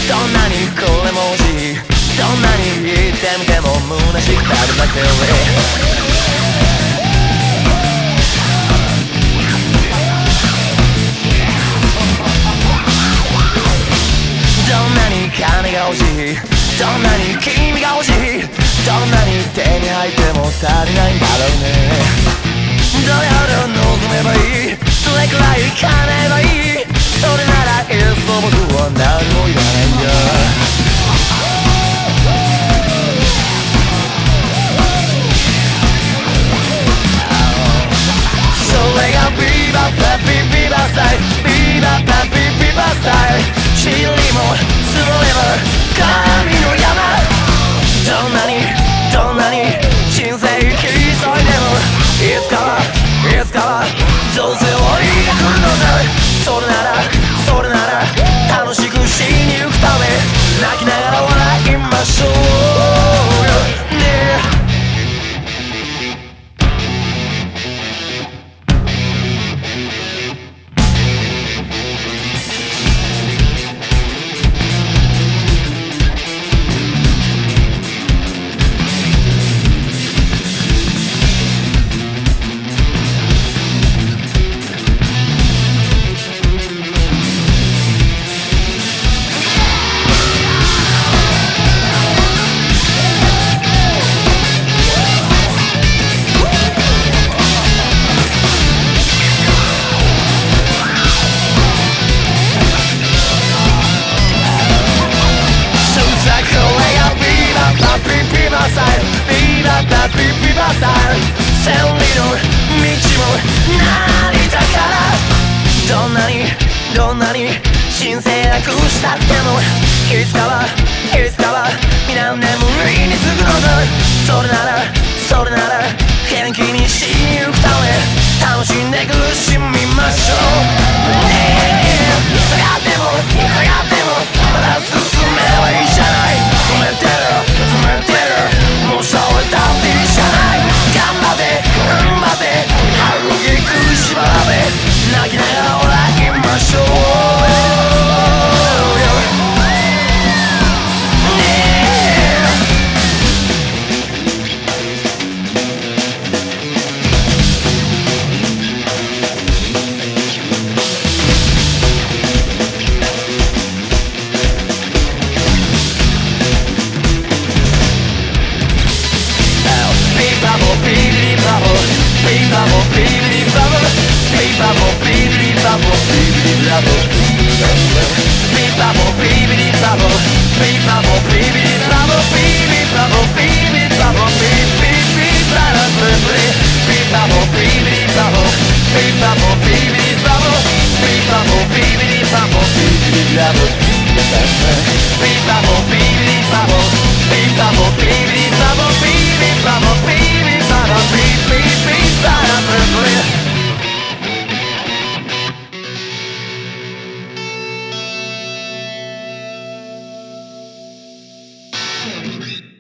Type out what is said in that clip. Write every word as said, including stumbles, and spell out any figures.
どんなにこれも欲しい、どんなに言ってみても虚しくなるだけでどんなに金が欲しい、どんなに君が欲しい、どんなに手に入っても足りないんだろうね。どれほど望めばいい、どれくらい叶えばいい、それならいっそ僕は何もいらないんだ。それがビババビビバスタイル、ビババビビバスタイル、塵も積もれば神の山。どんなにどんなに人生切り裂いてもいつかはいつかはどうせ終わりが来るのだ。それならそれなら楽しく死にゆくため泣きながら笑いましょうよね。ビババビビバスタイル、千里の道も成田から。どんなにどんなに神聖なくしたくてもいつかはいつかは皆眠りにつくのだ。それならそれなら元気に死にゆくため楽しんで苦しみましょうね。下がっても下がってもまだ進めばいいじゃない。止めてる止めてる、もうそれだっていいじゃない。頑張って頑張って歯茎食いしばらべ泣きながら笑いましょう Thank you.